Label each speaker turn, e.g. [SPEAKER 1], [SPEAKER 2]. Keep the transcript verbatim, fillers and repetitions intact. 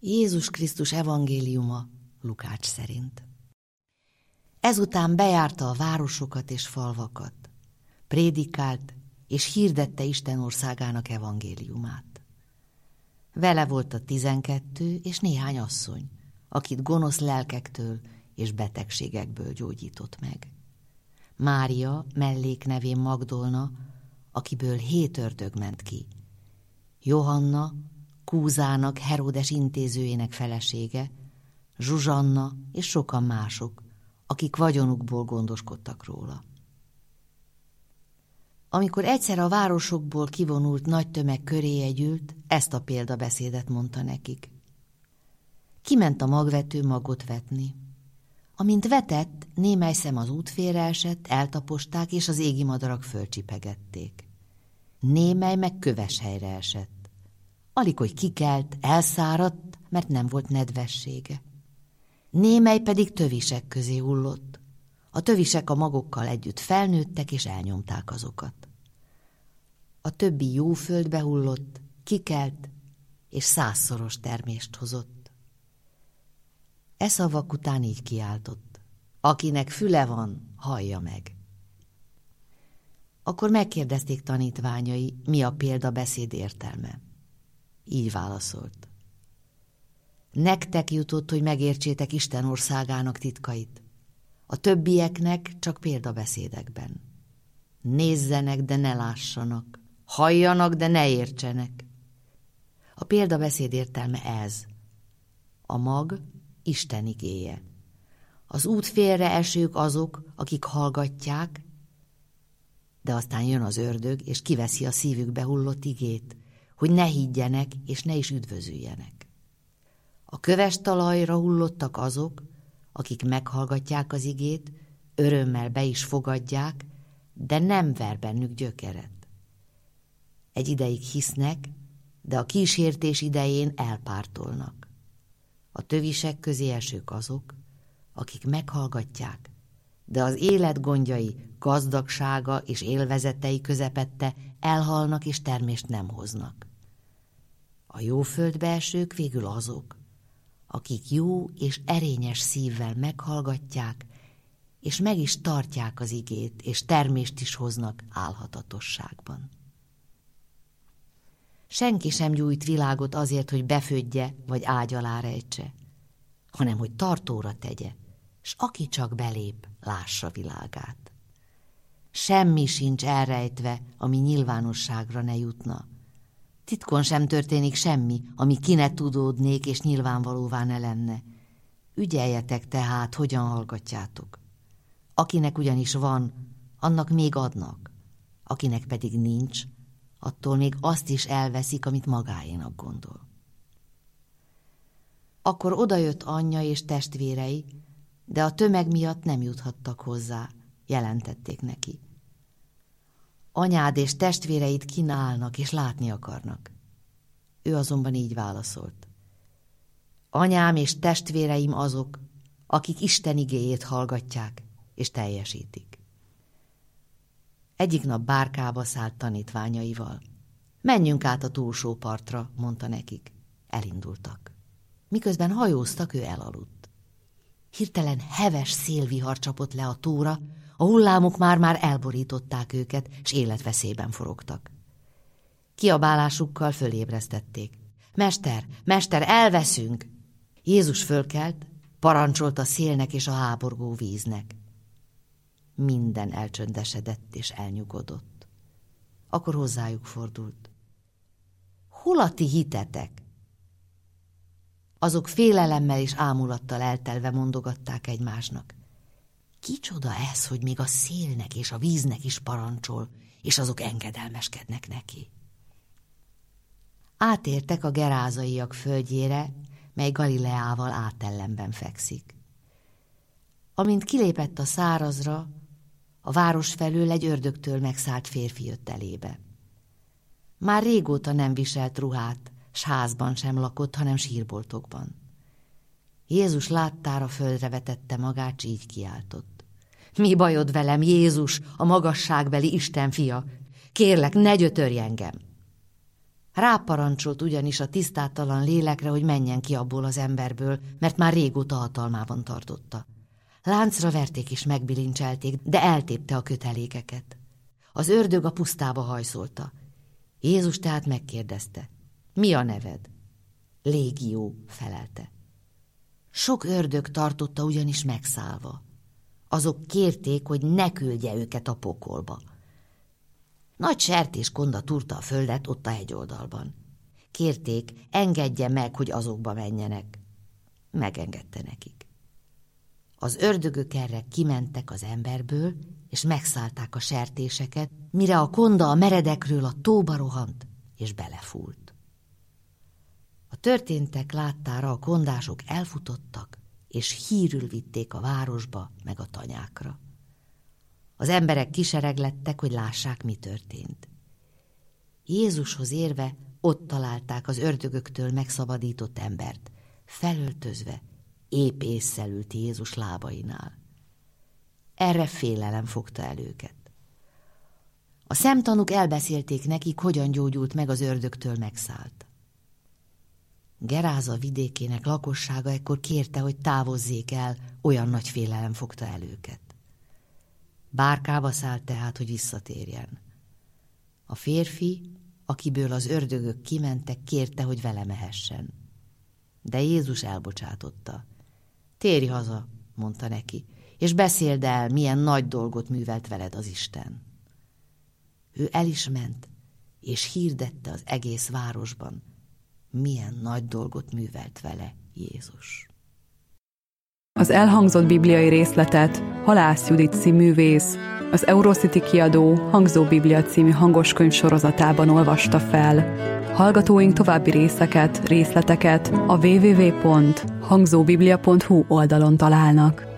[SPEAKER 1] Jézus Krisztus evangéliuma Lukács szerint. Ezután bejárta a városokat és falvakat, prédikált és hirdette Isten országának evangéliumát. Vele volt a tizenkettő és néhány asszony, akit gonosz lelkektől és betegségekből gyógyított meg. Mária, melléknevén Magdolna, akiből hét ördög ment ki. Johanna, Kúzának, Heródes intézőjének felesége, Zsuzsanna és sokan mások, akik vagyonukból gondoskodtak róla. Amikor egyszer a városokból kivonult nagy tömeg köréje gyűlt, ezt a példabeszédet mondta nekik. Kiment a magvető magot vetni. Amint vetett, némely szem az út félre esett, eltaposták, és az égi madarak fölcsipegették. Némely meg köves helyre esett. Alig, hogy kikelt, elszáradt, mert nem volt nedvessége. Némely pedig tövisek közé hullott. A tövisek a magokkal együtt felnőttek, és elnyomták azokat. A többi jó földbe hullott, kikelt, és százszoros termést hozott. E szavak után így kiáltott: akinek füle van, hallja meg. Akkor megkérdezték tanítványai, mi a példabeszéd értelme. Így válaszolt: nektek jutott, hogy megértsétek Isten országának titkait. A többieknek csak példabeszédekben. Nézzenek, de ne lássanak. Halljanak, de ne értsenek. A példabeszéd értelme ez. A mag Isten igéje. Az út félre esők azok, akik hallgatják, de aztán jön az ördög, és kiveszi a szívükbe hullott igét, hogy ne higgyenek, és ne is üdvözüljenek. A köves talajra hullottak azok, akik meghallgatják az igét, örömmel be is fogadják, de nem ver bennük gyökeret. Egy ideig hisznek, de a kísértés idején elpártolnak. A tövisek közé esők azok, akik meghallgatják, de az élet gondjai, gazdagsága és élvezetei közepette elhalnak és termést nem hoznak. A jó földbe esők végül azok, akik jó és erényes szívvel meghallgatják, és meg is tartják az igét, és termést is hoznak álhatatosságban. Senki sem gyújt világot azért, hogy befödje vagy ágy alá rejtse, hanem hogy tartóra tegye, s aki csak belép, lássa világát. Semmi sincs elrejtve, ami nyilvánosságra ne jutna. Titkon sem történik semmi, ami ki ne tudódnék és nyilvánvalóvá ne lenne. Ügyeljetek tehát, hogyan hallgatjátok. Akinek ugyanis van, annak még adnak. Akinek pedig nincs, attól még azt is elveszik, amit magáénak gondol. Akkor odajött anyja és testvérei, de a tömeg miatt nem juthattak hozzá, jelentették neki. Anyád és testvéreid kínálnak és látni akarnak. Ő azonban így válaszolt: anyám és testvéreim azok, akik Isten igéjét hallgatják és teljesítik. Egyik nap bárkába szállt tanítványaival. Menjünk át a túlsó partra, mondta nekik. Elindultak. Miközben hajóztak, ő elaludt. Hirtelen heves szélvihar csapott le a tóra, a hullámok már-már elborították őket, s életveszélyben forogtak. Kiabálásukkal fölébresztették. Mester, mester, elveszünk! Jézus fölkelt, parancsolt a szélnek és a háborgó víznek. Minden elcsöndesedett és elnyugodott. Akkor hozzájuk fordult. Hol a ti hitetek? Azok félelemmel és ámulattal eltelve mondogatták egymásnak. Kicsoda ez, hogy még a szélnek és a víznek is parancsol, és azok engedelmeskednek neki. Átértek a gerázaiak földjére, mely Galileával átellenben fekszik. Amint kilépett a szárazra, a város felől egy ördögtől megszállt férfi jött elébe. Már régóta nem viselt ruhát, s házban sem lakott, hanem sírboltokban. Jézus láttára földre vetette magát, s így kiáltott. Mi bajod velem, Jézus, a magasságbeli Isten fia? Kérlek, ne gyötörj engem! Ráparancsolt ugyanis a tisztátalan lélekre, hogy menjen ki abból az emberből, mert már régóta hatalmában tartotta. Láncra verték és megbilincselték, de eltépte a kötelékeket. Az ördög a pusztába hajszolta. Jézus tehát megkérdezte, mi a neved? Légió, felelte. Sok ördög tartotta ugyanis megszállva. Azok kérték, hogy ne küldje őket a pokolba. Nagy sertéskonda túrta a földet ott a hegyoldalban. Kérték, engedje meg, hogy azokba menjenek. Megengedte nekik. Az ördögök erre kimentek az emberből, és megszállták a sertéseket, mire a konda a meredekről a tóba rohant, és belefúlt. A történtek láttára a kondások elfutottak, és hírül vitték a városba, meg a tanyákra. Az emberek kisereglettek, hogy lássák, mi történt. Jézushoz érve ott találták az ördögöktől megszabadított embert, felöltözve, épp ésszel ült Jézus lábainál. Erre félelem fogta el őket. A szemtanúk elbeszélték nekik, hogyan gyógyult meg az ördögtől megszállt. Geráza vidékének lakossága ekkor kérte, hogy távozzék el, olyan nagy félelem fogta el őket. Bárkába szállt tehát, hogy visszatérjen. A férfi, akiből az ördögök kimentek, kérte, hogy vele mehessen. De Jézus elbocsátotta. Térj haza, mondta neki, és beszéld el, milyen nagy dolgot művelt veled az Isten. Ő el is ment, és hirdette az egész városban, milyen nagy dolgot művelt vele Jézus.
[SPEAKER 2] Az elhangzott bibliai részletet Halász Judit színművész, az Eurocity kiadó Hangzó Biblia című hangoskönyv sorozatában olvasta fel. Hallgatóink további részeket, részleteket a double-u double-u double-u pont hangzóbiblia pont hu oldalon találnak.